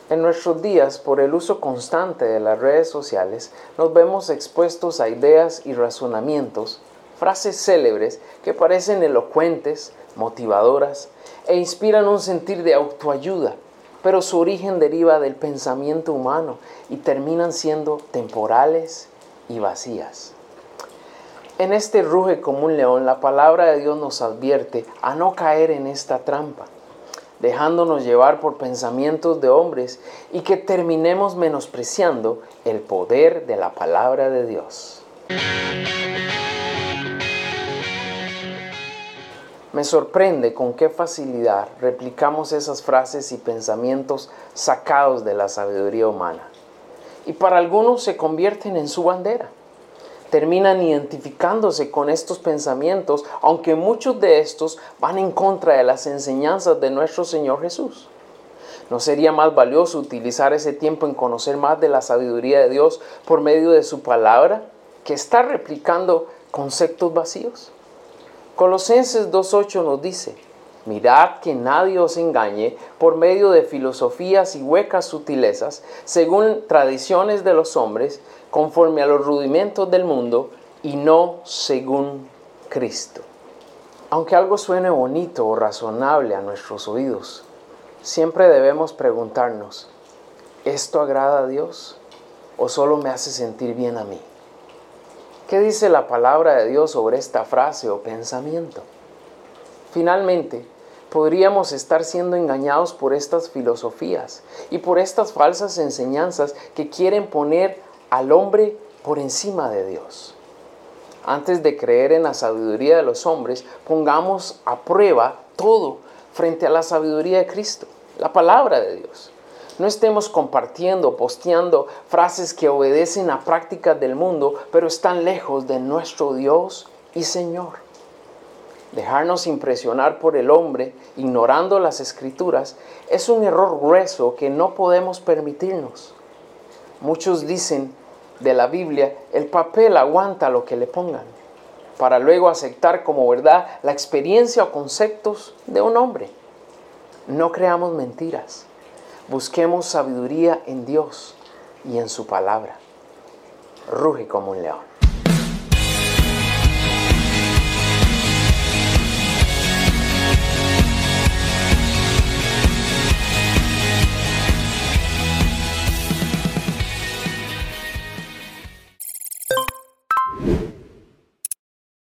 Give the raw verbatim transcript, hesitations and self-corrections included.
En nuestros días, por el uso constante de las redes sociales, nos vemos expuestos a ideas y razonamientos, frases célebres que parecen elocuentes, motivadoras e inspiran un sentir de autoayuda, pero su origen deriva del pensamiento humano y terminan siendo temporales y vacías. En este ruge como un león, la palabra de Dios nos advierte a no caer en esta trampa, dejándonos llevar por pensamientos de hombres y que terminemos menospreciando el poder de la palabra de Dios. Me sorprende con qué facilidad replicamos esas frases y pensamientos sacados de la sabiduría humana. Y para algunos se convierten en su bandera. Terminan identificándose con estos pensamientos, aunque muchos de estos van en contra de las enseñanzas de nuestro Señor Jesús. ¿No sería más valioso utilizar ese tiempo en conocer más de la sabiduría de Dios por medio de su palabra que estar replicando conceptos vacíos? Colosenses dos ocho nos dice: mirad que nadie os engañe por medio de filosofías y huecas sutilezas, según tradiciones de los hombres, conforme a los rudimentos del mundo, y no según Cristo. Aunque algo suene bonito o razonable a nuestros oídos, siempre debemos preguntarnos: ¿esto agrada a Dios o solo me hace sentir bien a mí? ¿Qué dice la palabra de Dios sobre esta frase o pensamiento? Finalmente, podríamos estar siendo engañados por estas filosofías y por estas falsas enseñanzas que quieren poner al hombre por encima de Dios. Antes de creer en la sabiduría de los hombres, pongamos a prueba todo frente a la sabiduría de Cristo, la palabra de Dios. No estemos compartiendo, posteando frases que obedecen a prácticas del mundo, pero están lejos de nuestro Dios y Señor. Dejarnos impresionar por el hombre, ignorando las Escrituras, es un error grueso que no podemos permitirnos. Muchos dicen de la Biblia: el papel aguanta lo que le pongan, para luego aceptar como verdad la experiencia o conceptos de un hombre. No creamos mentiras. Busquemos sabiduría en Dios y en su palabra. Ruge como un león.